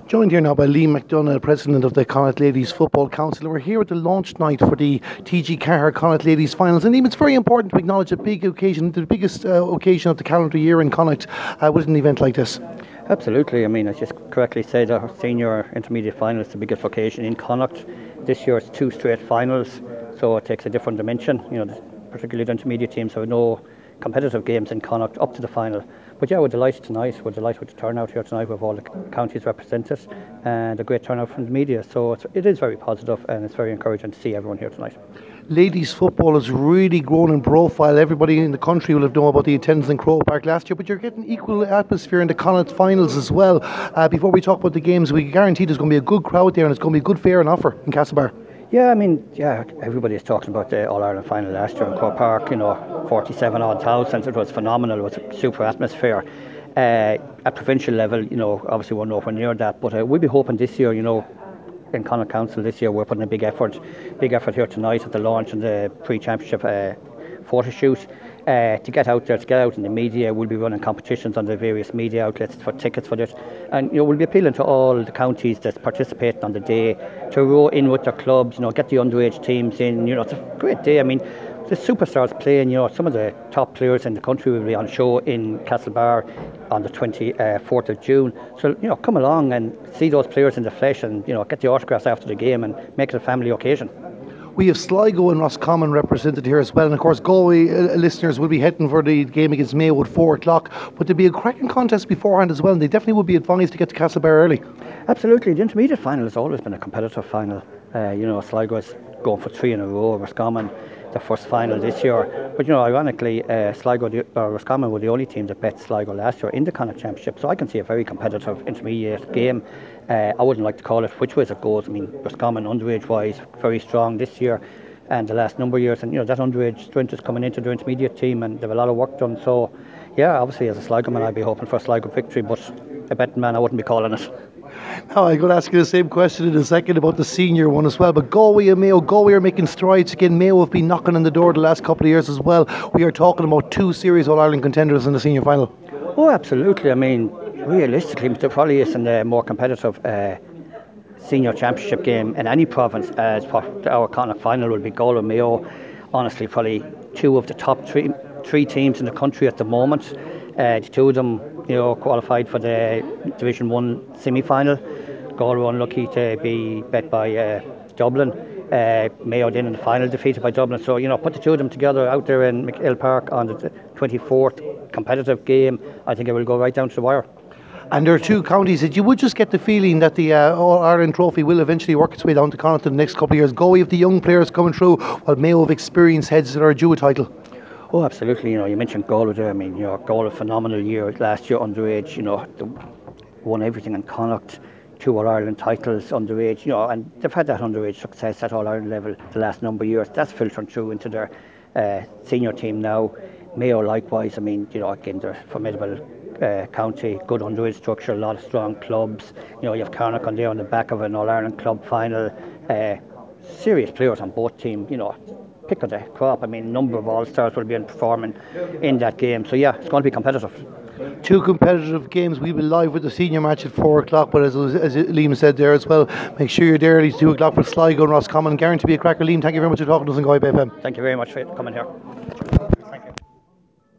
Joined here now by Liam McDonough, President of the Connacht Ladies Football Council. And we're here at the launch night for the TG Carr Connacht Ladies Finals. And Liam, it's very important to acknowledge a big occasion, the biggest occasion of the calendar year in Connacht with an event like this. Absolutely. I mean, as you correctly said, our senior intermediate final is the biggest occasion in Connacht. This year it's two straight finals, so it takes a different dimension. Particularly the intermediate teams have no competitive games in Connacht up to the final. But yeah, we're delighted tonight. We're delighted with the turnout here tonight. We have all the counties represented and a great turnout from the media. So it is very positive and it's very encouraging to see everyone here tonight. Ladies football has really grown in profile. Everybody in the country will have known about the attendance in Croke Park last year, but you're getting equal atmosphere in the Connacht finals as well. Before we talk about the games, we guarantee there's going to be a good crowd there and it's going to be a good fare and offer in Castlebar. Yeah, I mean, everybody is talking about the All-Ireland final last year in Croke Park, 47 odd thousand. It was phenomenal. It was a super atmosphere. At provincial level, obviously we're nowhere near that, but we'll be hoping this year, in Connacht Council this year, we're putting a big effort here tonight at the launch and the pre-championship photo shoot to get out there, to get out in the media. We'll be running competitions on the various media outlets for tickets for this, and we'll be appealing to all the counties that's participating on the day to row in with their clubs. Get the underage teams in. It's a great day. I mean, the superstars playing. Some of the top players in the country will be on show in Castlebar on the 24th of June. So come along and see those players in the flesh, and get the autographs after the game and make it a family occasion. We have Sligo and Roscommon represented here as well, and of course Galway listeners will be heading for the game against Mayo at 4 o'clock, but there'll be a cracking contest beforehand as well, and they definitely would be advised to get to Castlebar early. Absolutely, the intermediate final has always been a competitive final. Sligo is going for 3 in a row, Roscommon the first final this year, but ironically Roscommon were the only team that bet Sligo last year in the Connacht Championship, so I can see a very competitive intermediate game. I wouldn't like to call it which ways it goes. I mean, Roscommon underage wise very strong this year and the last number of years, and that underage strength is coming into their intermediate team and they have a lot of work done. So yeah, obviously as a Sligo man I'd be hoping for a Sligo victory, but a betting man I wouldn't be calling it. Now I'm going to ask you the same question in a second about the senior one as well, but Galway and Mayo, Galway are making strides again. Mayo have been knocking on the door the last couple of years as well. We are talking about two serious All-Ireland contenders in the senior final. Oh, absolutely. I mean, realistically, there probably isn't a more competitive senior championship game in any province as what our Connacht final will be. Galway and Mayo, honestly, probably two of the top three teams in the country at the moment. The two of them, qualified for the Division 1 semi-final. Galway unlucky to be bet by Dublin. Mayo then in the final defeated by Dublin. So, put the two of them together out there in McHill Park on the 24th, competitive game. I think it will go right down to the wire. And there are two counties that you would just get the feeling that the All-Ireland trophy will eventually work its way down to Connacht in the next couple of years. Galway have the young players coming through, while Mayo have experienced heads that are due a title. Oh, absolutely. You mentioned Galway there. I mean, Galway, phenomenal year last year underage. They won everything in Connacht, 2 All-Ireland titles underage. And they've had that underage success at All-Ireland level the last number of years. That's filtering through into their senior team now. Mayo likewise. I mean, again, they're formidable county, good underage structure, a lot of strong clubs. You have Carnock on there on the back of an All-Ireland club final. Serious players on both teams. Pick of the crop. I mean, a number of all-stars will be performing in that game. So yeah, it's going to be competitive. Two competitive games. We'll be live with the senior match at 4 o'clock, but as Liam said there as well, make sure you're there early 2 o'clock for Sligo and Roscommon. Guarantee to be a cracker. Liam, thank you very much for talking to us on Galway FM. Thank you very much for coming here.